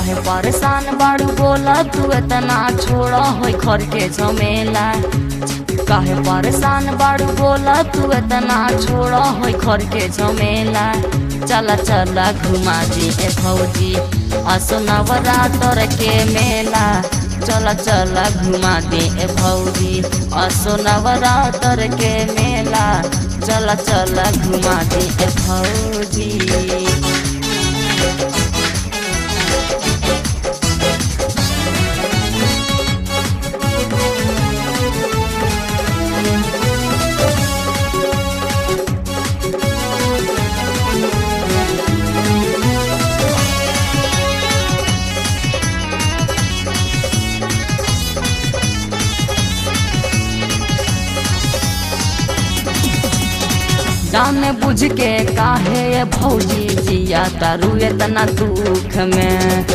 काहे परेशान बाड़ू बोला तू इतना छोड़ा हो घर के झमेला। काहे परेशान बाड़ू बोला तू इतना छोड़ा हो घर के झमेला। चला चला घुमा दी ए भौजी असो नवरात्र के मेला। चला चला घुमा दी ए भौजी असो नवरात्र के मेला। चला चला घुमा दी ए भौजी। जाने बुझ के काहे ये भौजी जिया तारू इतना दुख में।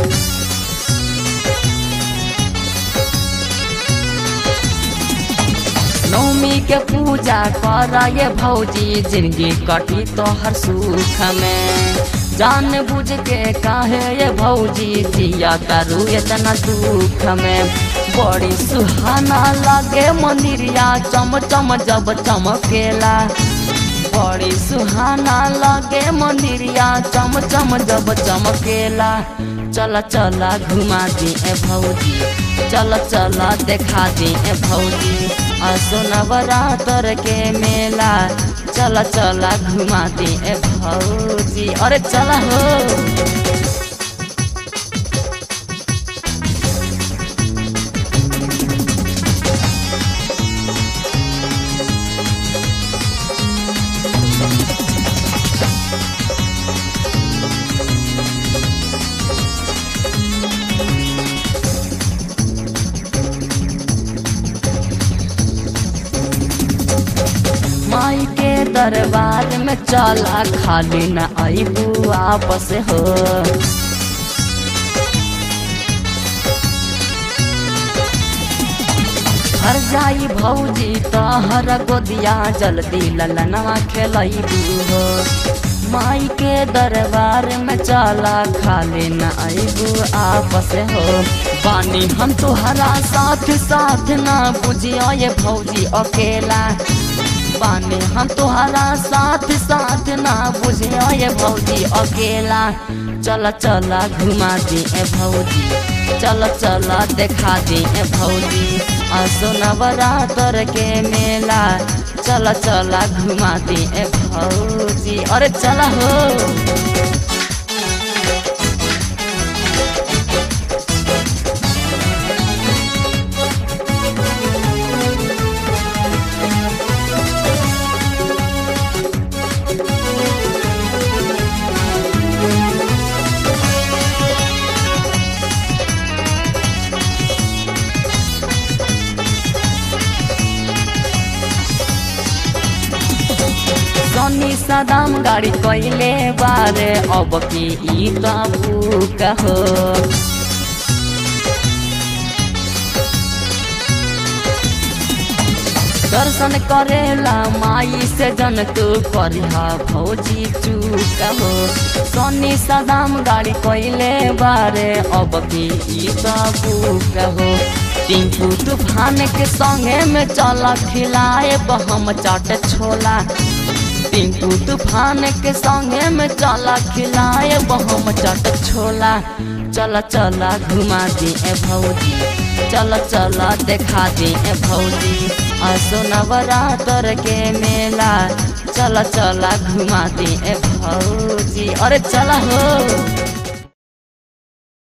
नवमी के पूजा कर ये भौजी जिंदगी कटी तो हर सुख में। जान बुझ के काहे ये भौजी जिया तारू इतना दुख में। बड़ी सुहाना लागे मंदिरिया चम चम जब चमकेला। बड़ी सुहाना लगे मंदिरिया चम चम जब चमकेला। चला चला घुमा दी ए भौजी चला चला देखा दी ए भौजी असो नवरात्र के मेला। चला चला घुमा दी ए भौजी अरे चला हो। माई के दरबार में चला खाली न आईबू आपस हो। हर जाई भौजी तहर गोदिया जल्दी ललनवा खेलबू हो। माई के दरबार में चला खाली न आईबू आपस हो। बानी हम तुहरा साथ साथ ना बुझियो ये भौजी अकेला। बानी हम तुहरा साथ साथ ना बुझियो ये भौजी अकेला। चला चला घुमा दी ए भौजी चला चला देखा दी ए भौजी असो नवरात्र के मेला। चला चला घुमा दी ए भौजी अरे चला हो। सनी सदाम गाड़ी कैले बारे अब की ई तबूक हो। दर्शन करेला माई से जन तू करिहा भौजी चूक हो। सनी सदाम गाड़ी कैले बारे अब की ई तबूक हो। टिंकू तूफान के संगे में चला खिलाए हम चाट छोला। टिंकू तूफान के संगे में चला खिलाए हम चाट छोला। चला चला घुमा दी ए भौजी चला चला देखा दी ए भौजी असो नवरात्र के मेला। चला चला घुमा दी ए भौजी अरे चला हो।